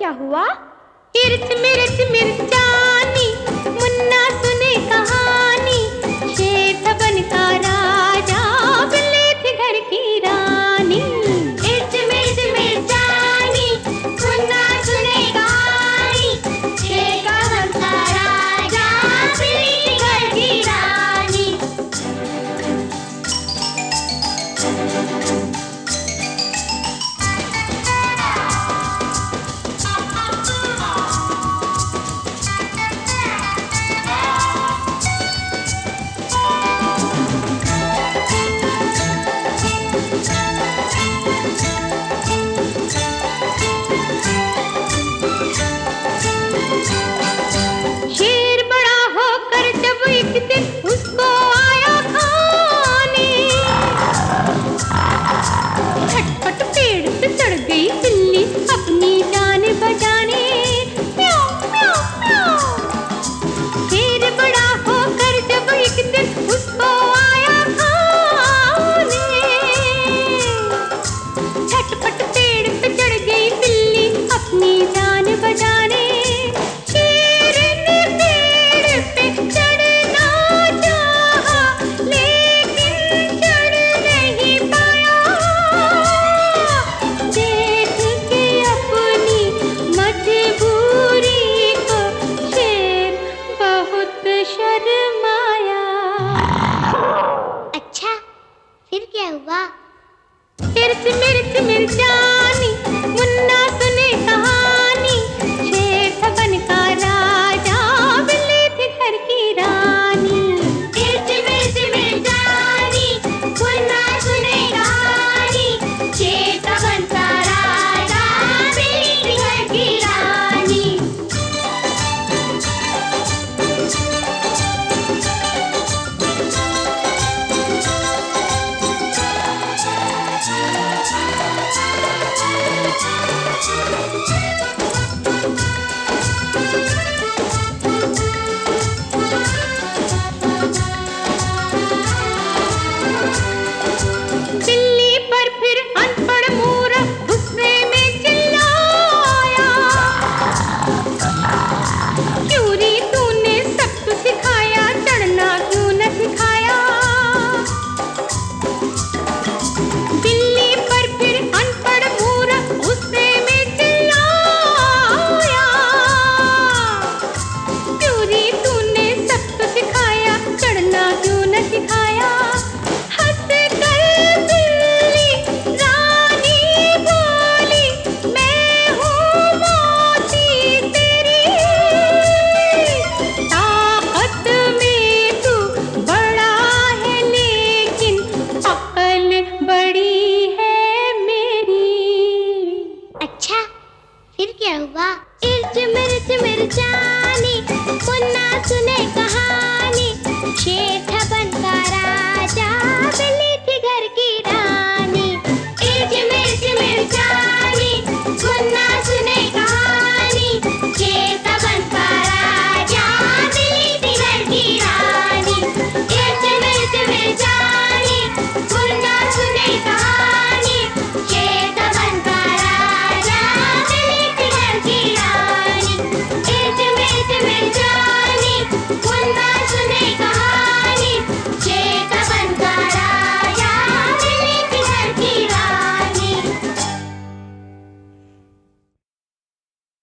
क्या हुआ? मिर्च मिर्च मिर्चानी, मुन्ना सुने कहानी। शेर था बनता राजा, बिल्ली थी घर की रानी। मिर्च मिर्च मिर्चानी, मुन्ना सुने कहानी। शेर था बनता राजा, बिल्ली थी घर की रानी। शेर बड़ा होकर जब एक दिन उसको आया खाने, झटपट पेड़ पे चढ़ गई बिल्ली अपनी जान बचाने। म्याऊं म्याऊं म्याऊं। शेर बड़ा होकर जब एक दिन उसको आया खाने, झटपट पेड़ पे चढ़ गई बिल्ली अपनी जान बचाने। शेर ने पेड़ पे चढ़ना चाहा, लेकिन चढ़ नहीं पाया। देख के अपनी मजबूरी को शेर बहुत शर्माया। अच्छा, फिर क्या हुआ? मिर्च मिर्च मिर्चा